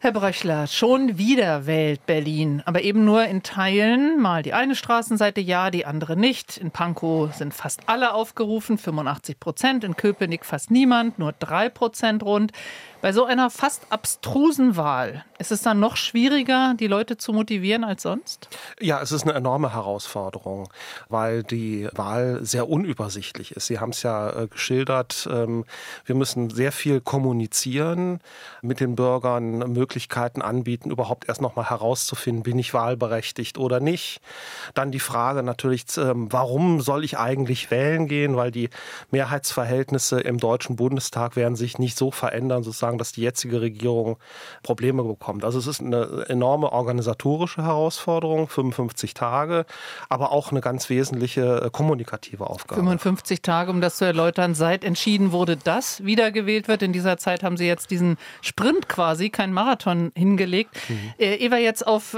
Herr Bröchler, schon wieder wählt Berlin, aber eben nur in Teilen. Mal die eine Straßenseite ja, die andere nicht. In Pankow sind fast alle aufgerufen, 85%. In Köpenick fast niemand, nur 3% rund. Bei so einer fast abstrusen Wahl, ist es dann noch schwieriger, die Leute zu motivieren als sonst? Ja, es ist eine enorme Herausforderung, weil die Wahl sehr unübersichtlich ist. Sie haben es ja geschildert, wir müssen sehr viel kommunizieren, mit den Bürgern Möglichkeiten anbieten, überhaupt erst noch mal herauszufinden, bin ich wahlberechtigt oder nicht. Dann die Frage natürlich, warum soll ich eigentlich wählen gehen, weil die Mehrheitsverhältnisse im Deutschen Bundestag werden sich nicht so verändern, sozusagen, dass die jetzige Regierung Probleme bekommt. Also es ist eine enorme organisatorische Herausforderung, 55 Tage, aber auch eine ganz wesentliche kommunikative Aufgabe. 55 Tage, um das zu erläutern, seit entschieden wurde, dass wiedergewählt wird. In dieser Zeit haben Sie jetzt diesen Sprint quasi, kein Marathon hingelegt. Ehe wir jetzt auf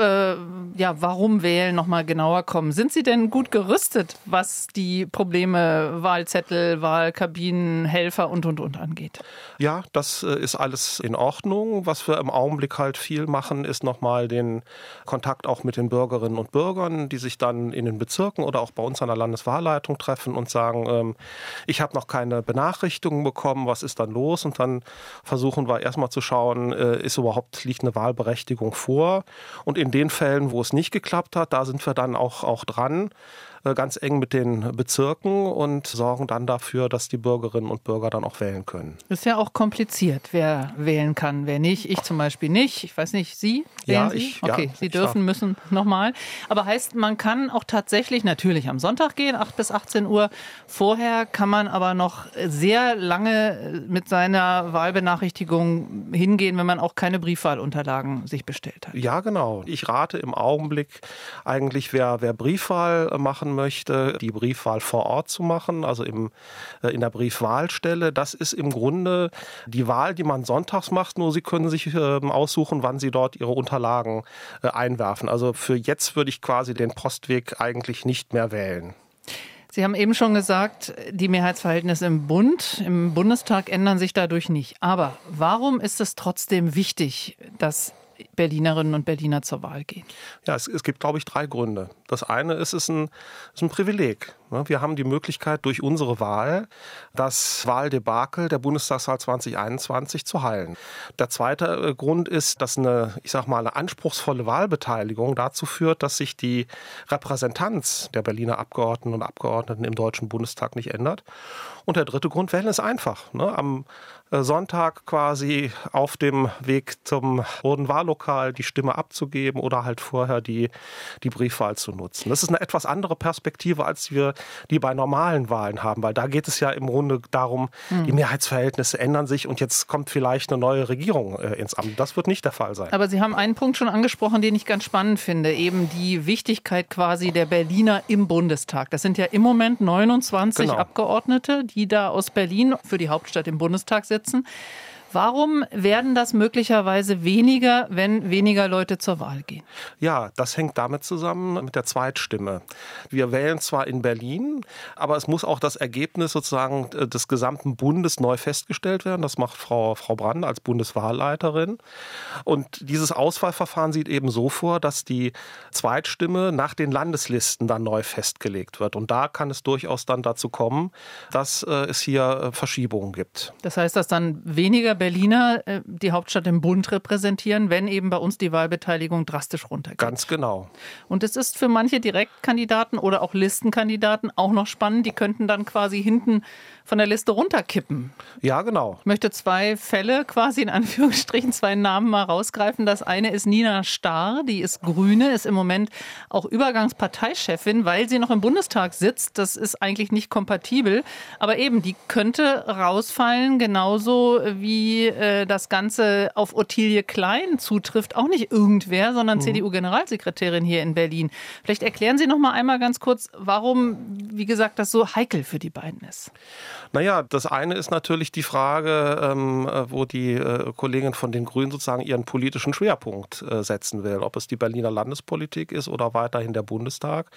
warum wählen noch mal genauer kommen. Sind Sie denn gut gerüstet, was die Probleme Wahlzettel, Wahlkabinen, Helfer und angeht? Ja, das ist alles in Ordnung. Was wir im Augenblick halt viel machen, ist nochmal den Kontakt auch mit den Bürgerinnen und Bürgern, die sich dann in den Bezirken oder auch bei uns an der Landeswahlleitung treffen und sagen, ich habe noch keine Benachrichtigungen bekommen, was ist dann los? Und dann versuchen wir erstmal zu schauen, liegt eine Wahlberechtigung vor? Und in den Fällen, wo es nicht geklappt hat, da sind wir dann auch dran, ganz eng mit den Bezirken und sorgen dann dafür, dass die Bürgerinnen und Bürger dann auch wählen können. Ist ja auch kompliziert, wer wählen kann, wer nicht. Ich zum Beispiel nicht. Ich weiß nicht, Sie? Wählen Sie? Okay, Sie dürfen, müssen nochmal. Aber heißt, man kann auch tatsächlich natürlich am Sonntag gehen, 8 bis 18 Uhr. Vorher kann man aber noch sehr lange mit seiner Wahlbenachrichtigung hingehen, wenn man auch keine Briefwahlunterlagen sich bestellt hat. Ja, genau. Ich rate im Augenblick eigentlich, wer Briefwahl machen möchte, die Briefwahl vor Ort zu machen, also in der Briefwahlstelle. Das ist im Grunde die Wahl, die man sonntags macht, nur Sie können sich aussuchen, wann Sie dort Ihre Unterlagen einwerfen. Also für jetzt würde ich quasi den Postweg eigentlich nicht mehr wählen. Sie haben eben schon gesagt, die Mehrheitsverhältnisse im Bundestag ändern sich dadurch nicht. Aber warum ist es trotzdem wichtig, dass Berlinerinnen und Berliner zur Wahl gehen? Ja, es gibt, glaube ich, 3 Gründe. Das eine ist, es ist ein Privileg. Wir haben die Möglichkeit, durch unsere Wahl das Wahldebakel der Bundestagswahl 2021 zu heilen. Der zweite Grund ist, dass eine anspruchsvolle Wahlbeteiligung dazu führt, dass sich die Repräsentanz der Berliner Abgeordneten und Abgeordneten im Deutschen Bundestag nicht ändert. Und der dritte Grund, wählen ist einfach. Am Sonntag quasi auf dem Weg zum Bodenwahllokal die Stimme abzugeben oder halt vorher die Briefwahl zu nutzen. Das ist eine etwas andere Perspektive, als wir die bei normalen Wahlen haben, weil da geht es ja im Grunde darum, die Mehrheitsverhältnisse ändern sich und jetzt kommt vielleicht eine neue Regierung ins Amt. Das wird nicht der Fall sein. Aber Sie haben einen Punkt schon angesprochen, den ich ganz spannend finde, eben die Wichtigkeit quasi der Berliner im Bundestag. Das sind ja im Moment 29 Abgeordnete, die da aus Berlin für die Hauptstadt im Bundestag sitzen. Warum werden das möglicherweise weniger, wenn weniger Leute zur Wahl gehen? Ja, das hängt damit zusammen mit der Zweitstimme. Wir wählen zwar in Berlin, aber es muss auch das Ergebnis sozusagen des gesamten Bundes neu festgestellt werden. Das macht Frau Brand als Bundeswahlleiterin. Und dieses Auswahlverfahren sieht eben so vor, dass die Zweitstimme nach den Landeslisten dann neu festgelegt wird. Und da kann es durchaus dann dazu kommen, dass es hier Verschiebungen gibt. Das heißt, dass dann weniger Berliner die Hauptstadt im Bund repräsentieren, wenn eben bei uns die Wahlbeteiligung drastisch runtergeht. Ganz genau. Und es ist für manche Direktkandidaten oder auch Listenkandidaten auch noch spannend. Die könnten dann quasi hinten von der Liste runterkippen. Ja, genau. Ich möchte 2 Fälle quasi in Anführungsstrichen, 2 Namen mal rausgreifen. Das eine ist Nina Starr, die ist Grüne, ist im Moment auch Übergangsparteichefin, weil sie noch im Bundestag sitzt. Das ist eigentlich nicht kompatibel. Aber eben, die könnte rausfallen, genauso wie das Ganze auf Ottilie Klein zutrifft. Auch nicht irgendwer, sondern CDU-Generalsekretärin hier in Berlin. Vielleicht erklären Sie noch mal einmal ganz kurz, warum, wie gesagt, das so heikel für die beiden ist. Naja, das eine ist natürlich die Frage, wo die Kollegin von den Grünen sozusagen ihren politischen Schwerpunkt setzen will. Ob es die Berliner Landespolitik ist oder weiterhin der Bundestag.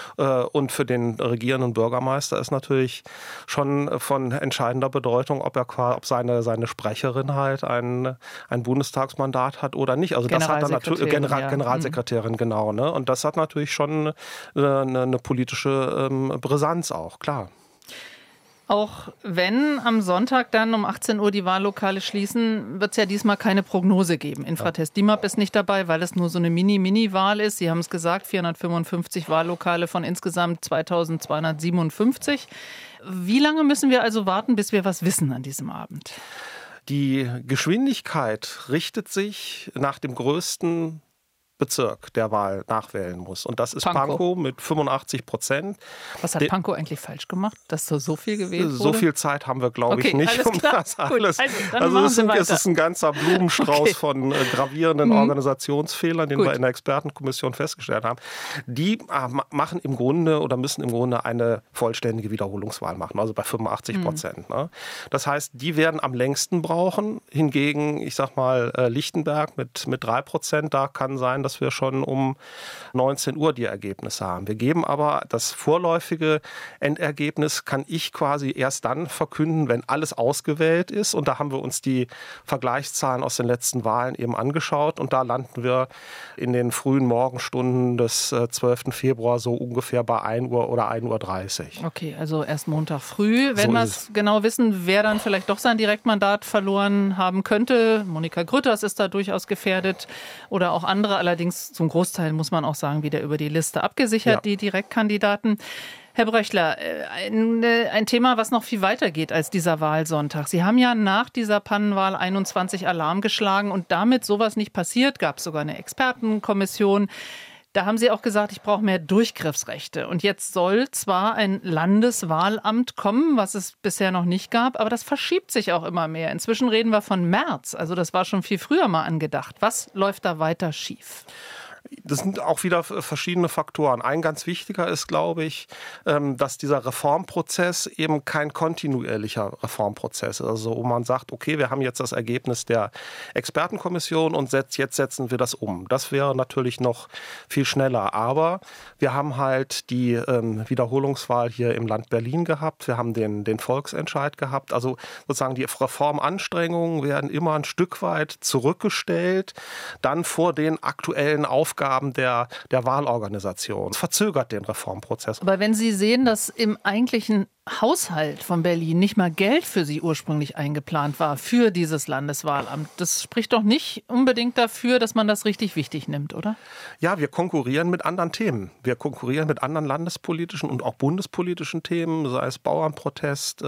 Und für den regierenden Bürgermeister ist natürlich schon von entscheidender Bedeutung, ob seine Sprecher Sprecherin halt ein Bundestagsmandat hat oder nicht. Also das hat dann natürlich Generalsekretärin, genau. Ne? Und das hat natürlich schon eine politische Brisanz auch, klar. Auch wenn am Sonntag dann um 18 Uhr die Wahllokale schließen, wird es ja diesmal keine Prognose geben. Infratest DIMAP ist nicht dabei, weil es nur so eine Mini-Wahl ist. Sie haben es gesagt, 455 Wahllokale von insgesamt 2257. Wie lange müssen wir also warten, bis wir was wissen an diesem Abend? Die Geschwindigkeit richtet sich nach dem größten Bezirk, der Wahl nachwählen muss. Und das ist Pankow mit 85%. Was hat Pankow eigentlich falsch gemacht, dass so viel gewählt wurde? So viel Zeit haben wir, glaube ich, nicht, um das alles. Also es ist ein ganzer Blumenstrauß von gravierenden Organisationsfehlern, den wir in der Expertenkommission festgestellt haben. Die machen im Grunde oder müssen im Grunde eine vollständige Wiederholungswahl machen, also bei 85%. Ne? Das heißt, die werden am längsten brauchen. Hingegen, ich sag mal, Lichtenberg mit 3%, da kann sein, dass wir schon um 19 Uhr die Ergebnisse haben. Wir geben aber das vorläufige Endergebnis, kann ich quasi erst dann verkünden, wenn alles ausgewählt ist. Und da haben wir uns die Vergleichszahlen aus den letzten Wahlen eben angeschaut. Und da landen wir in den frühen Morgenstunden des 12. Februar so ungefähr bei 1 Uhr oder 1:30 Uhr. Okay, also erst Montag früh. Wenn wir es genau wissen, wer dann vielleicht doch sein Direktmandat verloren haben könnte. Monika Grütters ist da durchaus gefährdet oder auch andere. Allerdings zum Großteil, muss man auch sagen, wieder über die Liste abgesichert, die Direktkandidaten. Herr Bröchler, ein Thema, was noch viel weiter geht als dieser Wahlsonntag. Sie haben ja nach dieser Pannenwahl 21 Alarm geschlagen und damit sowas nicht passiert, gab es sogar eine Expertenkommission. Da haben Sie auch gesagt, ich brauche mehr Durchgriffsrechte. Und jetzt soll zwar ein Landeswahlamt kommen, was es bisher noch nicht gab, aber das verschiebt sich auch immer mehr. Inzwischen reden wir von März. Also das war schon viel früher mal angedacht. Was läuft da weiter schief? Das sind auch wieder verschiedene Faktoren. Ein ganz wichtiger ist, glaube ich, dass dieser Reformprozess eben kein kontinuierlicher Reformprozess ist. Also wo man sagt, okay, wir haben jetzt das Ergebnis der Expertenkommission und jetzt setzen wir das um. Das wäre natürlich noch viel schneller. Aber wir haben halt die Wiederholungswahl hier im Land Berlin gehabt. Wir haben den Volksentscheid gehabt. Also sozusagen die Reformanstrengungen werden immer ein Stück weit zurückgestellt, dann vor den aktuellen Aufgaben der Wahlorganisation. Das verzögert den Reformprozess. Aber wenn Sie sehen, dass im eigentlichen Haushalt von Berlin nicht mal Geld für Sie ursprünglich eingeplant war, für dieses Landeswahlamt, das spricht doch nicht unbedingt dafür, dass man das richtig wichtig nimmt, oder? Ja, wir konkurrieren mit anderen Themen. Wir konkurrieren mit anderen landespolitischen und auch bundespolitischen Themen, sei es Bauernprotest,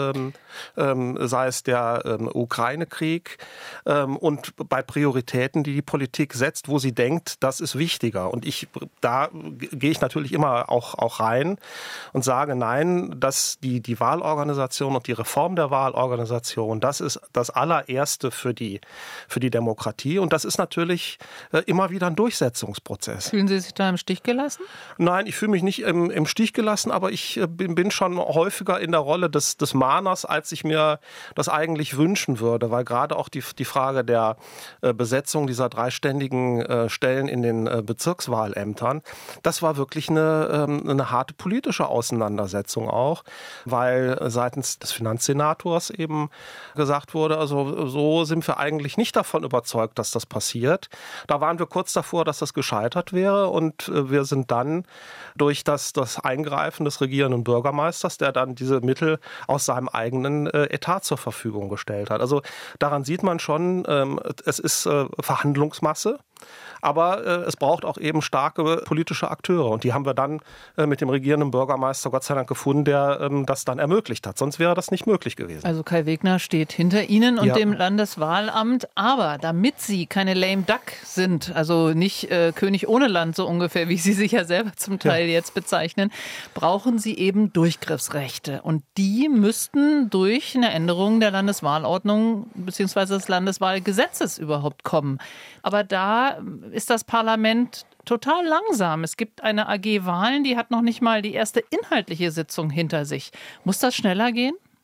sei es der Ukraine-Krieg und bei Prioritäten, die Politik setzt, wo sie denkt, das ist wichtiger. Und da gehe ich natürlich immer auch rein und sage, nein, dass die Wahlorganisation und die Reform der Wahlorganisation, das ist das allererste für die Demokratie. Und das ist natürlich immer wieder ein Durchsetzungsprozess. Fühlen Sie sich da im Stich gelassen? Nein, ich fühle mich nicht im Stich gelassen, aber ich bin schon häufiger in der Rolle des Mahners, als ich mir das eigentlich wünschen würde. Weil gerade auch die Frage der Besetzung dieser 3 ständigen Stellen in den Bezirkswahlämtern, das war wirklich eine harte politische Auseinandersetzung auch, weil seitens des Finanzsenators eben gesagt wurde, also so sind wir eigentlich nicht davon überzeugt, dass das passiert. Da waren wir kurz davor, dass das gescheitert wäre und wir sind dann durch das Eingreifen des regierenden Bürgermeisters, der dann diese Mittel aus seinem eigenen Etat zur Verfügung gestellt hat. Also daran sieht man schon, es ist Verhandlungsmasse. Aber es braucht auch eben starke politische Akteure. Und die haben wir dann mit dem regierenden Bürgermeister Gott sei Dank gefunden, der das dann ermöglicht hat. Sonst wäre das nicht möglich gewesen. Also Kai Wegner steht hinter Ihnen und dem Landeswahlamt. Aber damit Sie keine lame duck sind, also nicht König ohne Land so ungefähr, wie Sie sich ja selber zum Teil jetzt bezeichnen, brauchen Sie eben Durchgriffsrechte. Und die müssten durch eine Änderung der Landeswahlordnung bzw. des Landeswahlgesetzes überhaupt kommen. Aber da ist das Parlament total langsam. Es gibt eine AG Wahlen, die hat noch nicht mal die erste inhaltliche Sitzung hinter sich. Muss das schneller gehen?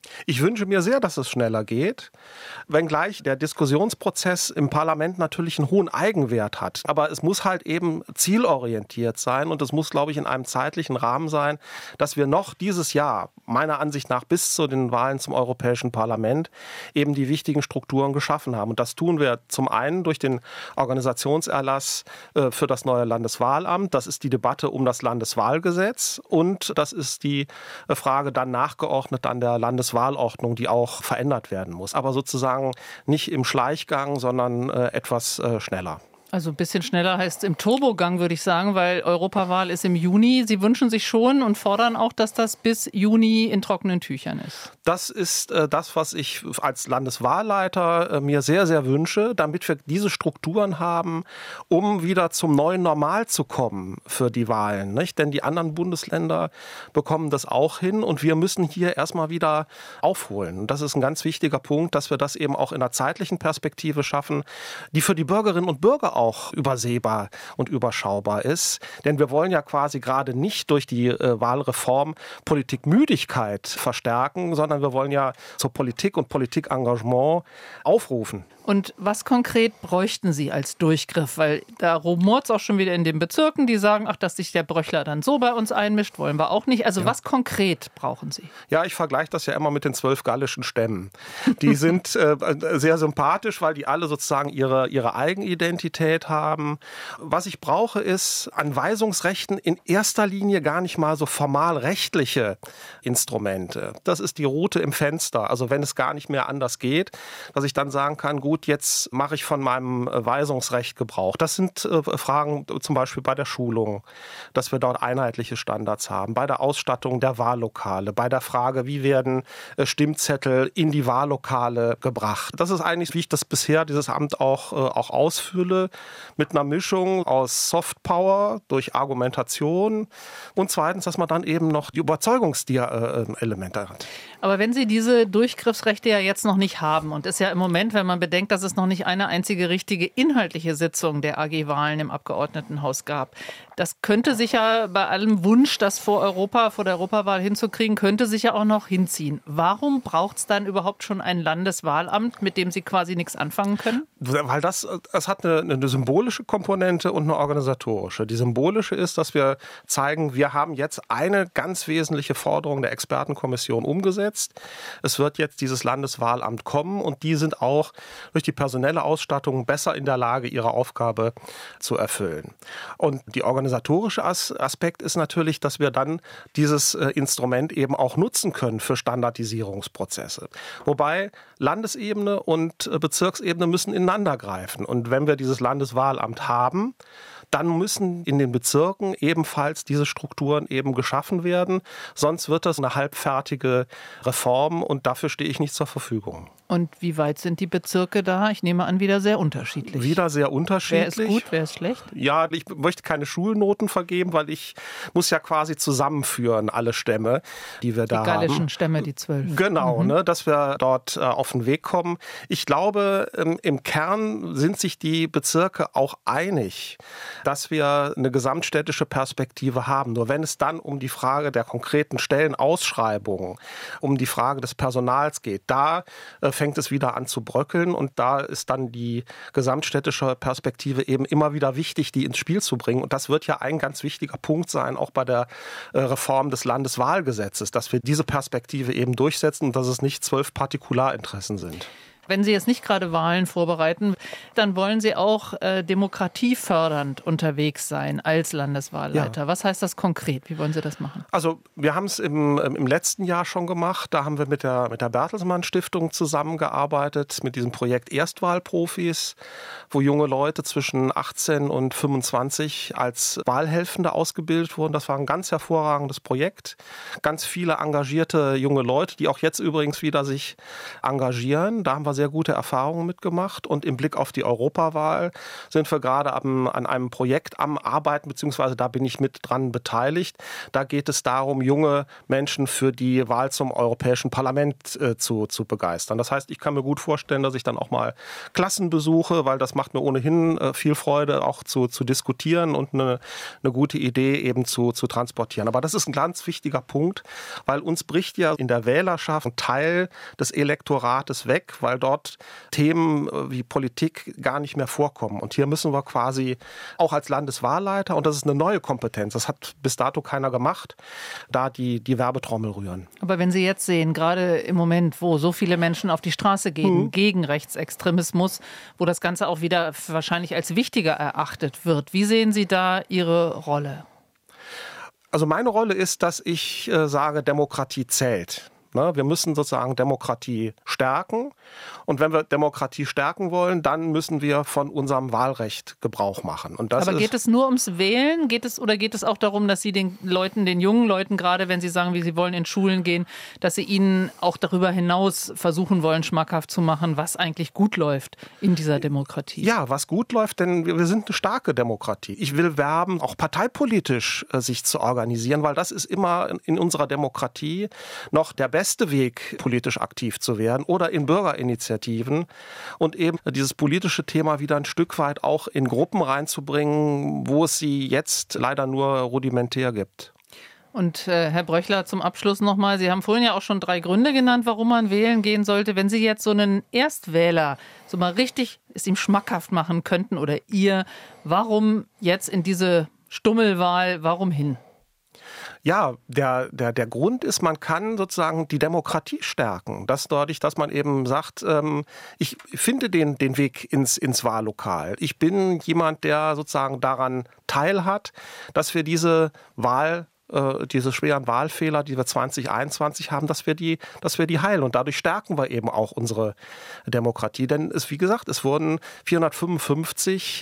Ich wünsche mir sehr, dass es schneller geht, wenngleich der Diskussionsprozess im Parlament natürlich einen hohen Eigenwert hat. Aber es muss halt eben zielorientiert sein und es muss, glaube ich, in einem zeitlichen Rahmen sein, dass wir noch dieses Jahr, meiner Ansicht nach bis zu den Wahlen zum Europäischen Parlament, eben die wichtigen Strukturen geschaffen haben. Und das tun wir zum einen durch den Organisationserlass für das neue Landeswahlamt. Das ist die Debatte um das Landeswahlgesetz und das ist die Frage dann nachgeordnet an der Landeswahlordnung, die auch verändert werden muss. Aber sozusagen nicht im Schleichgang, sondern etwas schneller. Also ein bisschen schneller heißt im Turbogang, würde ich sagen, weil Europawahl ist im Juni. Sie wünschen sich schon und fordern auch, dass das bis Juni in trockenen Tüchern ist. Das ist das, was ich als Landeswahlleiter mir sehr, sehr wünsche, damit wir diese Strukturen haben, um wieder zum neuen Normal zu kommen für die Wahlen. Nicht? Denn die anderen Bundesländer bekommen das auch hin und wir müssen hier erstmal wieder aufholen. Und das ist ein ganz wichtiger Punkt, dass wir das eben auch in einer zeitlichen Perspektive schaffen, die für die Bürgerinnen und Bürger auch übersehbar und überschaubar ist. Denn wir wollen ja quasi gerade nicht durch die Wahlreform Politikmüdigkeit verstärken, sondern wir wollen ja zur Politik und Politikengagement aufrufen. Und was konkret bräuchten Sie als Durchgriff? Weil da rumort es auch schon wieder in den Bezirken, die sagen, ach, dass sich der Bröchler dann so bei uns einmischt, wollen wir auch nicht. Also was konkret brauchen Sie? Ja, ich vergleiche das ja immer mit den 12 gallischen Stämmen. Die sind sehr sympathisch, weil die alle sozusagen ihre Eigenidentität haben. Was ich brauche, ist an Weisungsrechten in erster Linie gar nicht mal so formal rechtliche Instrumente. Das ist die Route im Fenster. Also wenn es gar nicht mehr anders geht, dass ich dann sagen kann, gut, jetzt mache ich von meinem Weisungsrecht Gebrauch. Das sind Fragen zum Beispiel bei der Schulung, dass wir dort einheitliche Standards haben, bei der Ausstattung der Wahllokale, bei der Frage, wie werden Stimmzettel in die Wahllokale gebracht. Das ist eigentlich, wie ich das bisher, dieses Amt auch ausfülle, mit einer Mischung aus Softpower durch Argumentation und zweitens, dass man dann eben noch die Überzeugungselemente hat. Aber wenn Sie diese Durchgriffsrechte ja jetzt noch nicht haben und ist ja im Moment, wenn man bedenkt, dass es noch nicht eine einzige richtige inhaltliche Sitzung der AG-Wahlen im Abgeordnetenhaus gab, das könnte sich ja bei allem Wunsch, das vor der Europawahl hinzukriegen, könnte sich ja auch noch hinziehen. Warum braucht es dann überhaupt schon ein Landeswahlamt, mit dem Sie quasi nichts anfangen können? Weil das hat eine symbolische Komponente und eine organisatorische. Die symbolische ist, dass wir zeigen, wir haben jetzt eine ganz wesentliche Forderung der Expertenkommission umgesetzt. Es wird jetzt dieses Landeswahlamt kommen und die sind auch durch die personelle Ausstattung besser in der Lage, ihre Aufgabe zu erfüllen. Und die organisatorische Aspekt ist natürlich, dass wir dann dieses Instrument eben auch nutzen können für Standardisierungsprozesse. Wobei Landesebene und Bezirksebene müssen ineinander greifen. Und wenn wir dieses Landeswahlamt haben, dann müssen in den Bezirken ebenfalls diese Strukturen eben geschaffen werden. Sonst wird das eine halbfertige Reform und dafür stehe ich nicht zur Verfügung. Und wie weit sind die Bezirke da? Ich nehme an, wieder sehr unterschiedlich. Wieder sehr unterschiedlich. Wer ist gut, wer ist schlecht? Ja, ich möchte keine Schulnoten vergeben, weil ich muss ja quasi zusammenführen, alle Stämme, die wir da haben. Die gallischen Stämme, die 12. Genau, dass wir dort auf den Weg kommen. Ich glaube, im Kern sind sich die Bezirke auch einig, dass wir eine gesamtstädtische Perspektive haben. Nur wenn es dann um die Frage der konkreten Stellenausschreibungen, um die Frage des Personals geht, da fängt es wieder an zu bröckeln und da ist dann die gesamtstädtische Perspektive eben immer wieder wichtig, die ins Spiel zu bringen. Und das wird ja ein ganz wichtiger Punkt sein, auch bei der Reform des Landeswahlgesetzes, dass wir diese Perspektive eben durchsetzen und dass es nicht 12 Partikularinteressen sind. Wenn Sie jetzt nicht gerade Wahlen vorbereiten, dann wollen Sie auch demokratiefördernd unterwegs sein als Landeswahlleiter. Ja. Was heißt das konkret? Wie wollen Sie das machen? Also wir haben es im letzten Jahr schon gemacht. Da haben wir mit der Bertelsmann Stiftung zusammengearbeitet, mit diesem Projekt Erstwahlprofis, wo junge Leute zwischen 18 und 25 als Wahlhelfende ausgebildet wurden. Das war ein ganz hervorragendes Projekt. Ganz viele engagierte junge Leute, die auch jetzt übrigens wieder sich engagieren. Da haben wir sehr gute Erfahrungen mitgemacht. Und im Blick auf die Europawahl sind wir gerade an einem Projekt am Arbeiten, beziehungsweise da bin ich mit dran beteiligt. Da geht es darum, junge Menschen für die Wahl zum Europäischen Parlament zu begeistern. Das heißt, ich kann mir gut vorstellen, dass ich dann auch mal Klassen besuche, weil das macht mir ohnehin viel Freude, auch zu diskutieren und eine gute Idee eben zu transportieren. Aber das ist ein ganz wichtiger Punkt, weil uns bricht ja in der Wählerschaft ein Teil des Elektorates weg, weil dort Themen wie Politik gar nicht mehr vorkommen. Und hier müssen wir quasi auch als Landeswahlleiter, und das ist eine neue Kompetenz, das hat bis dato keiner gemacht, da die Werbetrommel rühren. Aber wenn Sie jetzt sehen, gerade im Moment, wo so viele Menschen auf die Straße gehen gegen Rechtsextremismus, wo das Ganze auch wieder wahrscheinlich als wichtiger erachtet wird, wie sehen Sie da Ihre Rolle? Also meine Rolle ist, dass ich sage, Demokratie zählt. Wir müssen sozusagen Demokratie stärken. Und wenn wir Demokratie stärken wollen, dann müssen wir von unserem Wahlrecht Gebrauch machen. Und das Aber geht es nur ums Wählen? Geht es auch darum, dass Sie den jungen Leuten, gerade wenn Sie sagen, wie Sie wollen in Schulen gehen, dass Sie ihnen auch darüber hinaus versuchen wollen, schmackhaft zu machen, was eigentlich gut läuft in dieser Demokratie? Ja, was gut läuft, denn wir sind eine starke Demokratie. Ich will werben, auch parteipolitisch sich zu organisieren, weil das ist immer in unserer Demokratie noch der beste Weg, politisch aktiv zu werden, oder in Bürgerinitiativen und eben dieses politische Thema wieder ein Stück weit auch in Gruppen reinzubringen, wo es sie jetzt leider nur rudimentär gibt. Und Herr Bröchler, zum Abschluss nochmal, Sie haben vorhin ja auch schon 3 Gründe genannt, warum man wählen gehen sollte. Wenn Sie jetzt so einen Erstwähler so mal richtig es ihm schmackhaft machen könnten oder ihr, warum jetzt in diese Stummelwahl, warum hin? Ja, der Grund ist, man kann sozusagen die Demokratie stärken. Das dadurch, dass man eben sagt, ich finde den Weg ins Wahllokal. Ich bin jemand, der sozusagen daran teilhat, dass wir diese schweren Wahlfehler, die wir 2021 haben, dass wir die heilen. Und dadurch stärken wir eben auch unsere Demokratie. Denn wie gesagt, es wurden 455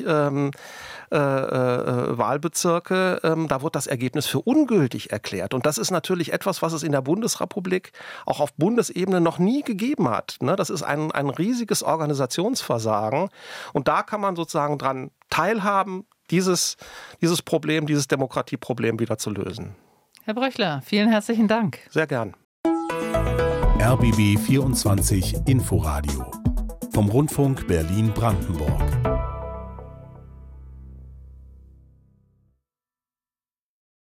Wahlbezirke, da wurde das Ergebnis für ungültig erklärt. Und das ist natürlich etwas, was es in der Bundesrepublik auch auf Bundesebene noch nie gegeben hat. Das ist ein riesiges Organisationsversagen. Und da kann man sozusagen dran teilhaben, dieses Problem, dieses Demokratieproblem wieder zu lösen. Herr Bröchler, vielen herzlichen Dank. Sehr gern. RBB 24 Inforadio vom Rundfunk Berlin-Brandenburg.